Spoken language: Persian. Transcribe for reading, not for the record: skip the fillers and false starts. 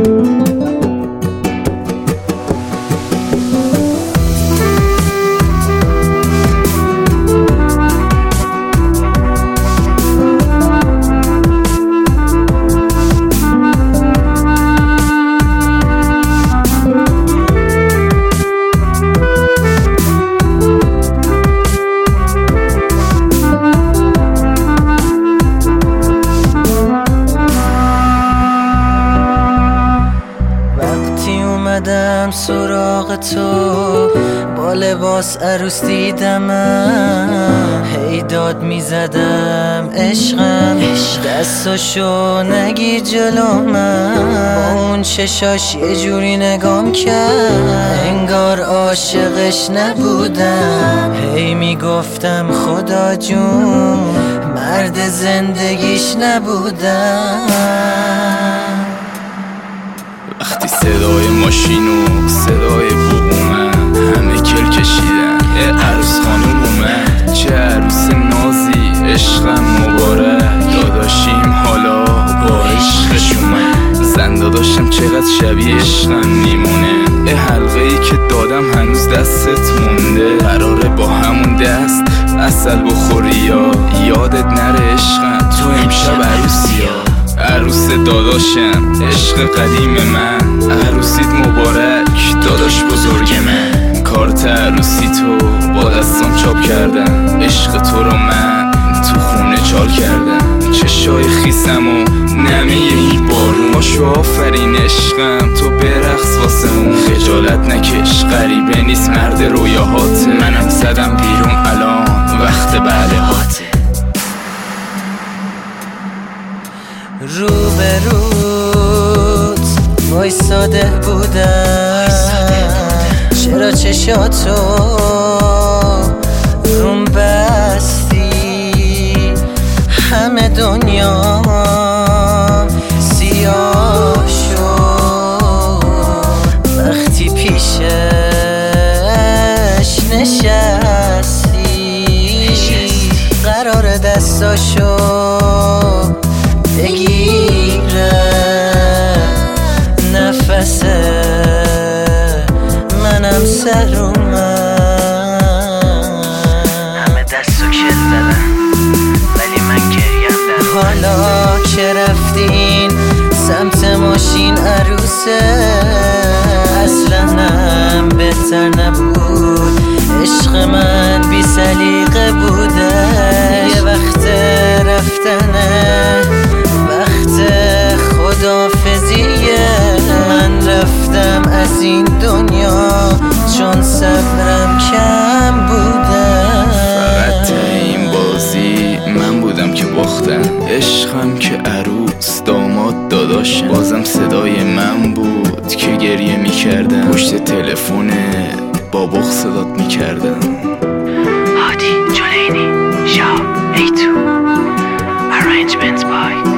اومدم سراغ تو با لباس عروس دیدمم، هی داد میزدم عشقم، دستاشو نگیر جلو من. با اون چشاش یه جوری نگام کرد انگار عاشقش نبودم. هی میگفتم خدا جون مرد زندگیش نبودم. وقتی صدای ماشین و صدای بوق اومد، همه کل کشیدن عروس خانوم اومد. چه عروس نازی، عشقم مبارک، داداشیم حالا با عشقش اومد. زن داداشم چقدر شبیه عشقم میمونه، حلقه ای که دادم هنوز دستت مونده. قراره با همون دست عسل بخوری یا یادت نره عشقم تو امشب عروسی ها. عروس داداشم عشق قدیم من، عروسیت مبارک داداش بزرگ من. کارت عروسی تو با دستام چاپ کردم، عشق تو رو من تو خونه چال کردم. چشای خیسم و نمه این بارون، باشو آفرین عشقم تو برقص واسه اون. خجالت نکش غریبه نیست مرد رویاهات، منم زدم بیرون الان وقت بله هاته. رو به روت وایساده بودم، چرا چشاتو روم بستی؟ همه دنیا سیاه شد وقتی پیشش نشستی. قرار دستاشو بگیره نفس منم سر اومد. همه دستو کل زدن ولی من گریم در حالا که رفتین سمت ماشین عروسه. اصلا هم بهتر نبود، عشق من بی سلیقه بوده. یه وقت رفتنه، وقت خدافزیه. من رفتم از این دنیا چون صبرم کم بوده. فقط این بازی من بودم که باختم، عشقم که عروس داماد داداشم. بازم صدای من بود که گریه میکردم، پشت تلفن بابا صدات میکردم. هادی جلینی شاب A2 Arrangements by